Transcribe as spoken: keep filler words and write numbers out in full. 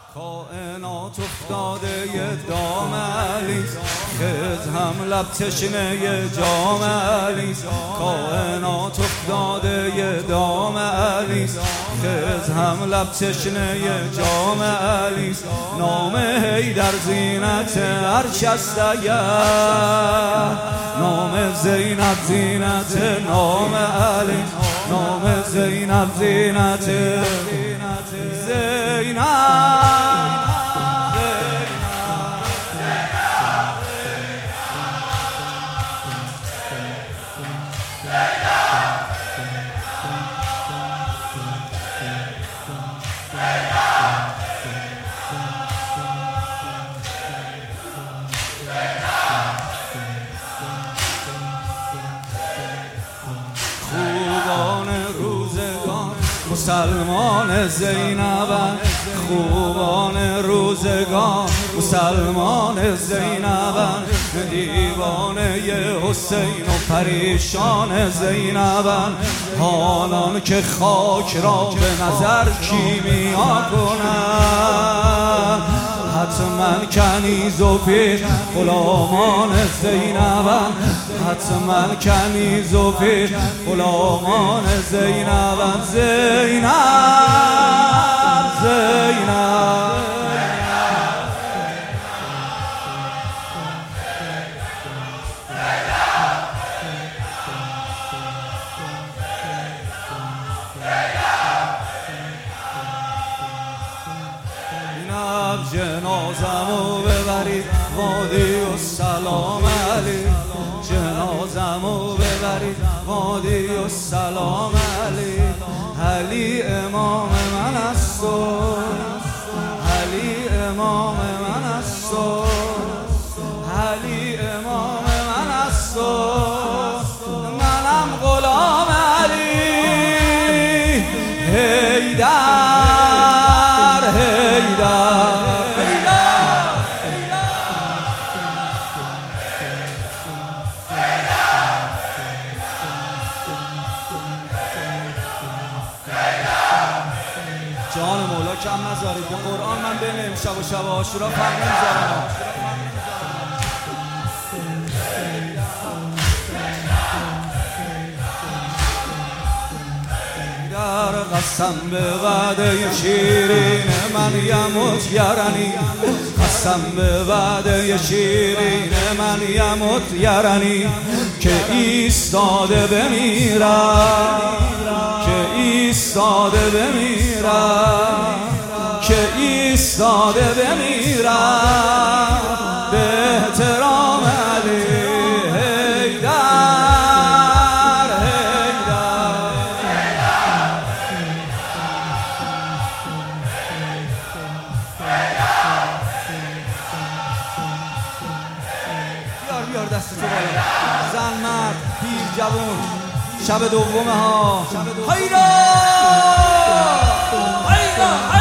کائنات افتاده یه دام علیست، خز هم لب تشنه یه جام علیست. کائنات افتاده یه دام علیست، خز هم لب تشنه یه جام علیست. نام حیدر زینت هر کس دیگر، نام زینب زینت نام علیست. نام زینب زینت زینب مسلمان زینبن، خوبان روزگان مسلمان زینبن. دیوانه حسین و پریشان زینبن. حالان که خاک را به نظر کیمیا کنن، حتما کنیز و پیر غلامان زینبن. حتما کنیز و پیر غلامان زینبن. زینب زینب جنازمو ببرید وادی و سلام علی. جنازمو ببرید وادی و سلام علی. علی امام من است و علی امام من است و علی امام من است و منم غلام علی. حیدر حیدر جان مولا کم نذارید. به قرآن من بین امشب و شب عاشورا فرق نمیذارم. در قسم به وعده شیرین من یموت یارانی. قسم به وعده شیرین من یموت یارانی. که ایستاده بمیرم، که ایستاده بمیرم، که ایستاده بمیرم به احترام علی. حیدر حیدر بیار بیار دست تو بالا. زن مرد پیر جوون شب دومه ها. حیدر حیدر